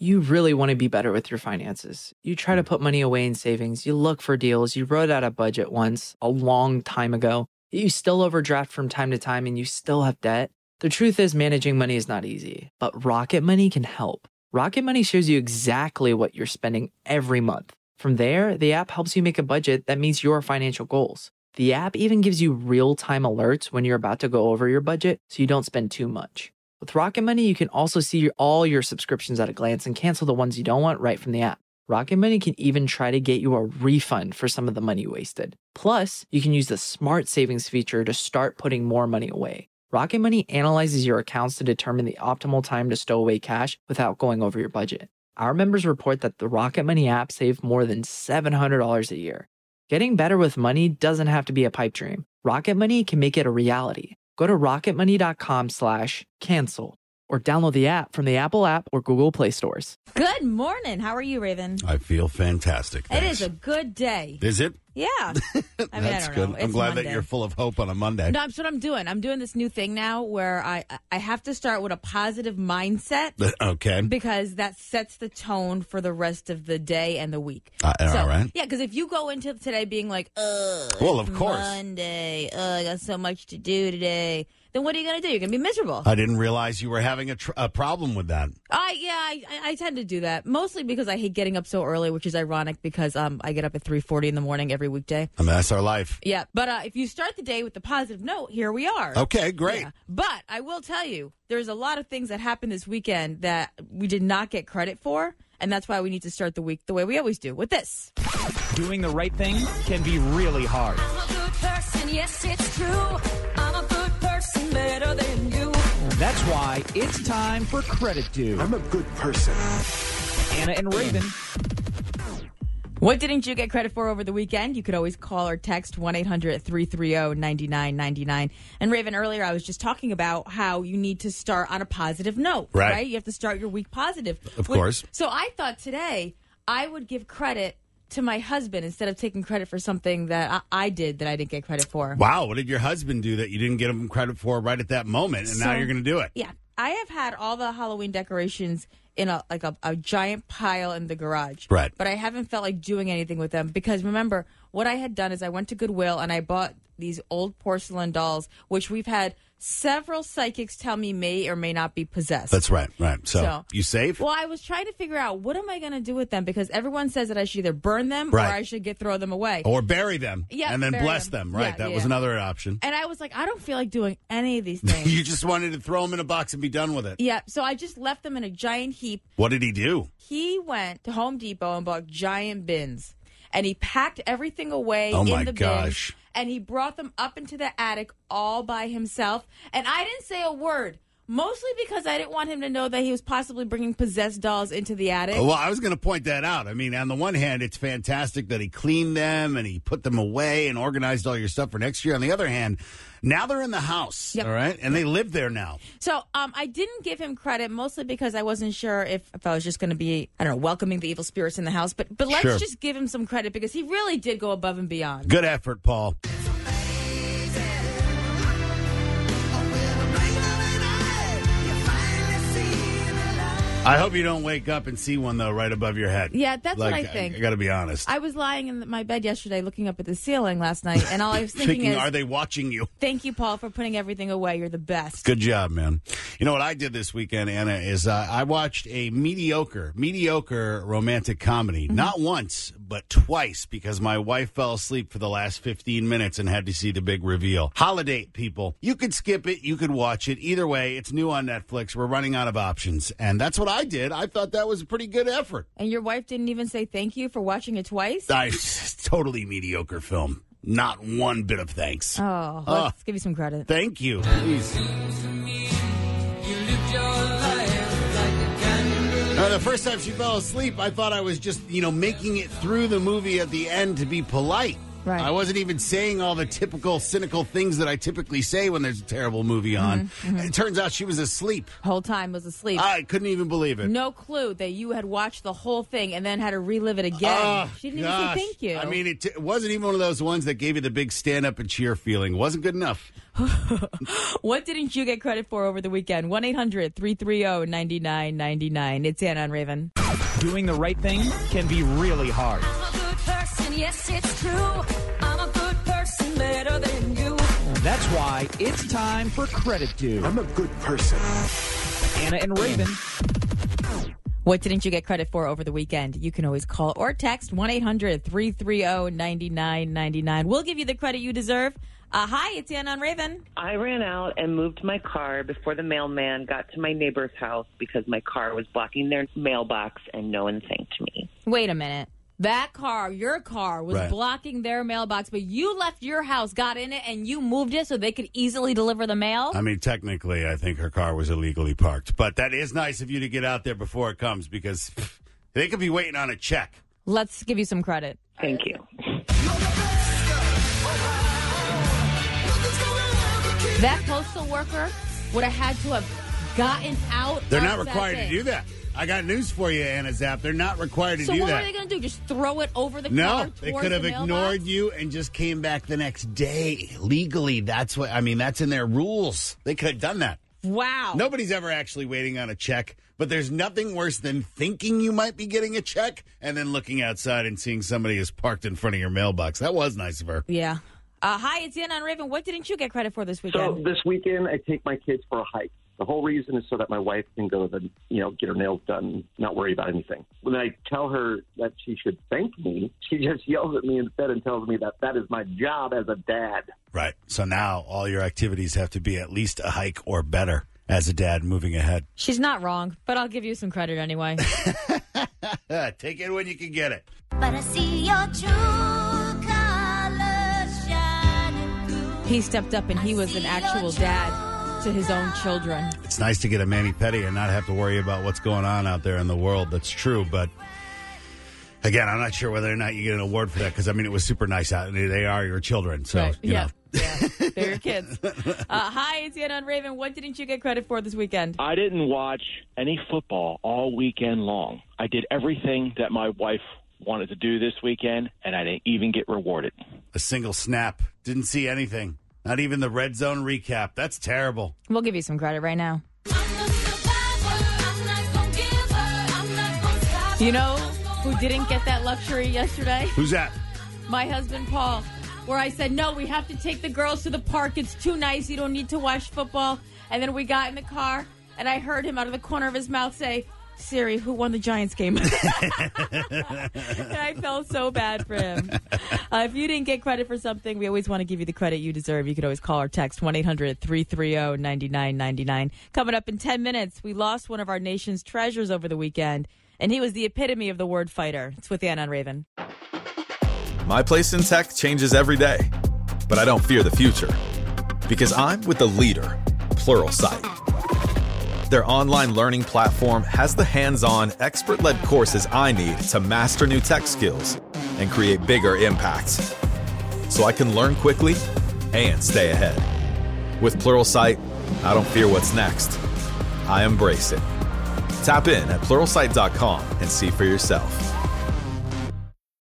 You really want to be better with your finances. You try to put money away in savings. You look for deals. You wrote out a budget once a long time ago. You still overdraft from time to time and you still have debt. The truth is managing money is not easy, but Rocket Money can help. Rocket Money shows you exactly what you're spending every month. From there, the app helps you make a budget that meets your financial goals. The app even gives you real-time alerts when you're about to go over your budget so you don't spend too much. With Rocket Money, you can also see all your subscriptions at a glance and cancel the ones you don't want right from the app. Rocket Money can even try to get you a refund for some of the money you wasted. Plus, you can use the Smart Savings feature to start putting more money away. Rocket Money analyzes your accounts to determine the optimal time to stow away cash without going over your budget. Our members report that the Rocket Money app saved more than $700 a year. Getting better with money doesn't have to be a pipe dream. Rocket Money can make it a reality. Go to rocketmoney.com/cancel or download the app from the Apple app or Google Play stores. Good morning. How are you, Raven? I feel fantastic. Thanks. It is a good day. Is it? Yeah. That's I don't good. know. I'm glad Monday. that you're full of hope on a Monday. No, that's what I'm doing. I'm doing this new thing now where I have to start with a positive mindset. Okay. Because that sets the tone for the rest of the day and the week. All right. Yeah, because if you go into today being like, well, of course. Monday, I got so much to do today, then what are you going to do? You're going to be miserable. I didn't realize you were having a problem with that. I tend to do that, mostly because I hate getting up so early, which is ironic because I get up at 3:40 in the morning every weekday. I mean, that's our life. Yeah, but if you start the day with the positive note, here we are. Okay, great. Yeah. But I will tell you, there's a lot of things that happened this weekend that we did not get credit for, and that's why we need to start the week the way we always do, with this. Doing the right thing can be really hard. I'm a good person, yes, it's true. I'm a good person, better than you. That's why it's time for Credit Due. I'm a good person. Anna and Raven. What didn't you get credit for over the weekend? You could always call or text 1-800-330-9999. And Raven, earlier I was just talking about how you need to start on a positive note, right? You have to start your week positive. Of course. So I thought today I would give credit to my husband instead of taking credit for something that I did that I didn't get credit for. Wow, what did your husband do that you didn't get him credit for right at that moment, and now you're going to do it? Yeah. I have had all the Halloween decorations in a giant pile in the garage. Right. But I haven't felt like doing anything with them because, remember, what I had done is I went to Goodwill and I bought these old porcelain dolls, which we've had several psychics tell me may or may not be possessed. That's right. So you safe? Well, I was trying to figure out what am I going to do with them because everyone says that I should either burn them or I should throw them away. Or bury them and then bless them. Right. Yeah, that was another option. And I was like, I don't feel like doing any of these things. You just wanted to throw them in a box and be done with it. Yeah. So I just left them in a giant heap. What did he do? He went to Home Depot and bought giant bins. And he packed everything away in the gosh. bins. And he brought them up into the attic all by himself. And I didn't say a word, mostly because I didn't want him to know that he was possibly bringing possessed dolls into the attic. Well, I was going to point that out. I mean, on the one hand, it's fantastic that he cleaned them and he put them away and organized all your stuff for next year. On the other hand, now they're in the house, all right? And they live there now. So I didn't give him credit, mostly because I wasn't sure if I was just going to be, I don't know, welcoming the evil spirits in the house. But let's just give him some credit because he really did go above and beyond. Good effort, Paul. I hope you don't wake up and see one, though, right above your head. Yeah, that's what I think. I got to be honest. I was lying in my bed yesterday looking up at the ceiling last night, and all I was thinking is, are they watching you? Thank you, Paul, for putting everything away. You're the best. Good job, man. You know what I did this weekend, Anna, is I watched a mediocre romantic comedy. Mm-hmm. Not once, but twice, because my wife fell asleep for the last 15 minutes and had to see the big reveal. Holiday, people. You could skip it. You could watch it. Either way, it's new on Netflix. We're running out of options. And that's what I did. I thought that was a pretty good effort. And your wife didn't even say thank you for watching it twice? Totally mediocre film. Not one bit of thanks. Oh, let's give you some credit. Thank you. Please. The first time she fell asleep, I thought I was just, making it through the movie at the end to be polite. Right. I wasn't even saying all the typical cynical things that I typically say when there's a terrible movie on. It turns out she was asleep. Whole time was asleep. I couldn't even believe it. No clue that you had watched the whole thing and then had to relive it again. Oh, She didn't even gosh. say thank you. I mean, it wasn't even one of those ones that gave you the big stand-up and cheer feeling. Wasn't good enough. What didn't you get credit for over the weekend? 1-800-330-9999. It's Anna and Raven. Doing the right thing can be really hard. I'm a good person, yes, it's true. I'm a good person, better than you. That's why it's time for Credit Due. I'm a good person. Anna and Raven. What didn't you get credit for over the weekend? You can always call or text 1-800-330-9999. We'll give you the credit you deserve. Hi, it's Anna and Raven. I ran out and moved my car before the mailman got to my neighbor's house because my car was blocking their mailbox and no one thanked me. Wait a minute. That car, your car, was Right. blocking their mailbox, but you left your house, got in it, and you moved it so they could easily deliver the mail? I mean, technically, I think her car was illegally parked. But that is nice of you to get out there before it comes because they could be waiting on a check. Let's give you some credit. Thank you. That postal worker would have had to have gotten out. They're of not that required to thing. do that. I got news for you, Anna Zapp. They're not required to So do what that. were they going to do? Just throw it over the car? No, they towards could have the ignored mailbox? you and just came back the next day. Legally, that's what I mean. That's in their rules. They could have done that. Wow. Nobody's ever actually waiting on a check, but there's nothing worse than thinking you might be getting a check and then looking outside and seeing somebody is parked in front of your mailbox. That was nice of her. Yeah. Hi, it's Anna and Raven. What didn't you get credit for this So weekend? this weekend, I take my kids for a hike. The whole reason is so that my wife can go to get her nails done, not worry about anything. When I tell her that she should thank me, she just yells at me instead and tells me that that is my job as a dad. Right. So now all your activities have to be at least a hike or better as a dad moving ahead. She's not wrong, but I'll give you some credit anyway. Take it when you can get it. But I see your true colors shining through. He stepped up and he was an actual dad to his own children. It's nice to get a mani-pedi and not have to worry about what's going on out there in the world. That's true, but again, I'm not sure whether or not you get an award for that because, I mean, it was super nice out. They are your children, so, Right. you know. Yeah, they're your kids. Hi, it's Anna and Raven. What didn't you get credit for this weekend? I didn't watch any football all weekend long. I did everything that my wife wanted to do this weekend, and I didn't even get rewarded. A single snap. Didn't see anything. Not even the red zone recap. That's terrible. We'll give you some credit right now. You know who didn't get that luxury yesterday? Who's that? My husband, Paul, where I said, no, we have to take the girls to the park. It's too nice. You don't need to watch football. And then we got in the car, and I heard him out of the corner of his mouth say, Siri, who won the Giants game? And I felt so bad for him. If you didn't get credit for something, we always want to give you the credit you deserve. You could always call or text 1-800-330-9999. Coming up in 10 minutes, we lost one of our nation's treasures over the weekend, and he was the epitome of the word fighter. It's with Anna and Raven. My place in tech changes every day, but I don't fear the future because I'm with the leader, Pluralsight. Their online learning platform has the hands-on, expert-led courses I need to master new tech skills and create bigger impacts, so I can learn quickly and stay ahead. With Pluralsight, I don't fear what's next. I embrace it. Tap in at Pluralsight.com and see for yourself.